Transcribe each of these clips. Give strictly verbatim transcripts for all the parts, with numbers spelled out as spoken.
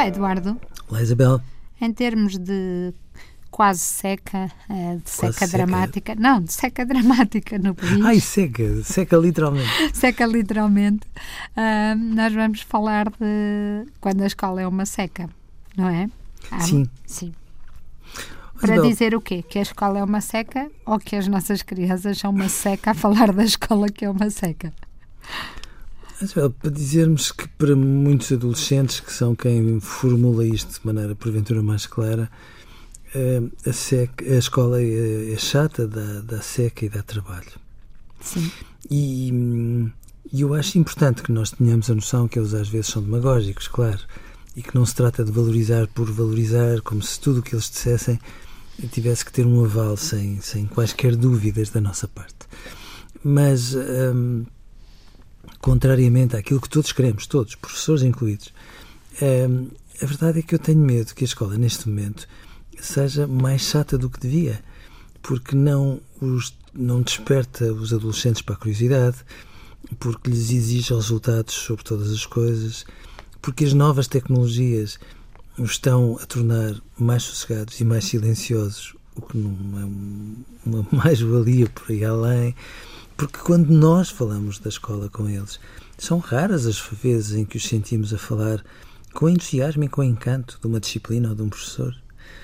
Olá, Eduardo. Olá, Isabel. Em termos de quase seca, eh, de seca Quase dramática, não, de seca dramática no país, Ai, seca, seca literalmente. seca literalmente, ah, nós vamos falar de quando a escola é uma seca, não é? Ah, Sim. Sim. Para Isabel, dizer o quê? Que a escola é uma seca ou que as nossas crianças são uma seca a falar da escola que é uma seca? Isabel, para dizermos que para muitos adolescentes, que são quem formula isto de maneira porventura mais clara, eh, a, seca, a escola é, é chata, dá, dá seca e dá trabalho. Sim. E, hum, e eu acho importante que nós tenhamos a noção que eles às vezes são demagógicos, claro, e que não se trata de valorizar por valorizar, como se tudo o que eles dissessem tivesse que ter um aval sem, sem quaisquer dúvidas da nossa parte. Mas, hum, contrariamente àquilo que todos queremos, todos, professores incluídos, hum, a verdade é que eu tenho medo que a escola, neste momento, seja mais chata do que devia, porque não, os, não desperta os adolescentes para a curiosidade, porque lhes exige resultados sobre todas as coisas, porque as novas tecnologias os estão a tornar mais sossegados e mais silenciosos, o que não é uma mais-valia por aí além, porque quando nós falamos da escola com eles, são raras as vezes em que os sentimos a falar com entusiasmo e com encanto de uma disciplina ou de um professor.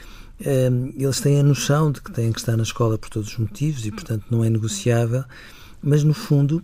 Eles têm a noção de que têm que estar na escola por todos os motivos e, portanto, não é negociável, mas, no fundo,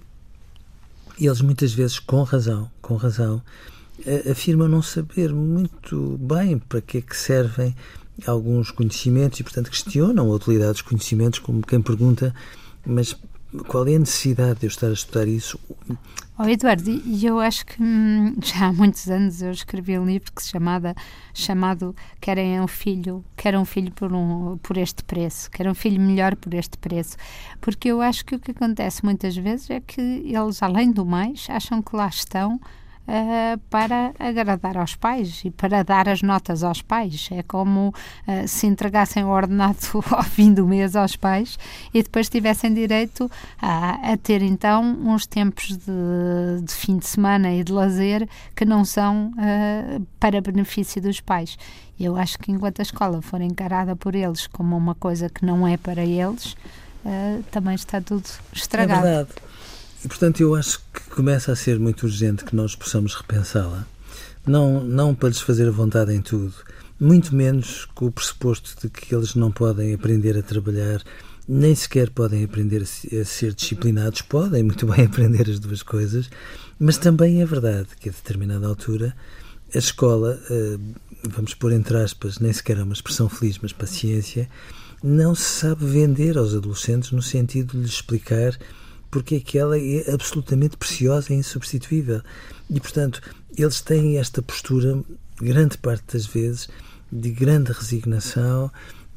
eles muitas vezes, com razão, com razão, afirmam não saber muito bem para que é que servem alguns conhecimentos e, portanto, questionam a utilidade dos conhecimentos, como quem pergunta, mas qual é a necessidade de eu estar a estudar isso? Oh, Eduardo, e eu acho que hum, já há muitos anos eu escrevi um livro que se chamava, chamado Querem um filho, quero um filho por, um, por este preço, quero um filho melhor por este preço, porque eu acho que o que acontece muitas vezes é que eles, além do mais, acham que lá estão Uh, para agradar aos pais e para dar as notas aos pais. É como uh, se entregassem o ordenado ao fim do mês aos pais e depois tivessem direito a, a ter então uns tempos de, de fim de semana e de lazer que não são uh, para benefício dos pais. Eu acho que enquanto a escola for encarada por eles como uma coisa que não é para eles, uh, também está tudo estragado. É verdade. E, portanto, eu acho que começa a ser muito urgente que nós possamos repensá-la. Não, não para lhes fazer a vontade em tudo, muito menos com o pressuposto de que eles não podem aprender a trabalhar, nem sequer podem aprender a, a ser disciplinados. Podem muito bem aprender as duas coisas, mas também é verdade que a determinada altura a escola, vamos pôr entre aspas, nem sequer é uma expressão feliz, mas paciência, não se sabe vender aos adolescentes no sentido de lhes explicar porque é que ela é absolutamente preciosa e insubstituível. E, portanto, eles têm esta postura, grande parte das vezes, de grande resignação,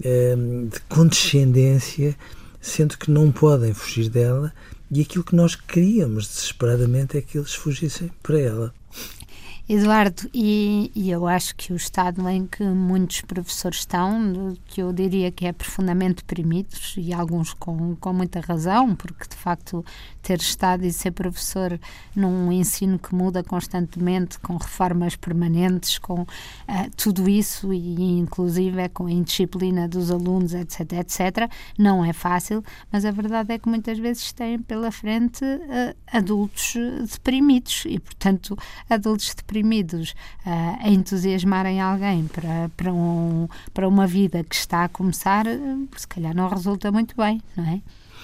de condescendência, sendo que não podem fugir dela, e aquilo que nós queríamos desesperadamente é que eles fugissem para ela. Eduardo, e, e eu acho que o estado em que muitos professores estão, que eu diria que é profundamente deprimidos, e alguns com, com muita razão, porque de facto ter estado e ser professor num ensino que muda constantemente, com reformas permanentes, com uh, tudo isso, e inclusive é com a indisciplina dos alunos, etc, etc, não é fácil, mas a verdade é que muitas vezes têm pela frente uh, adultos deprimidos, e portanto adultos deprimidos Deprimidos, uh, a entusiasmarem alguém para, para, um, para uma vida que está a começar, uh, se calhar não resulta muito bem, não é?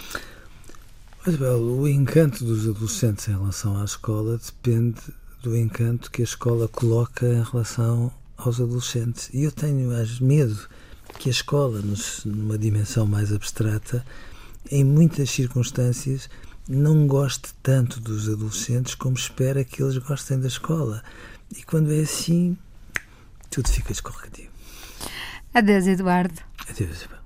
Isabel, o encanto dos adolescentes em relação à escola depende do encanto que a escola coloca em relação aos adolescentes. E eu tenho às medo que a escola, nos, numa dimensão mais abstrata, em muitas circunstâncias, não goste tanto dos adolescentes como espera que eles gostem da escola. E quando é assim, tudo fica escorregadio. Adeus, Eduardo. Adeus, Isabel.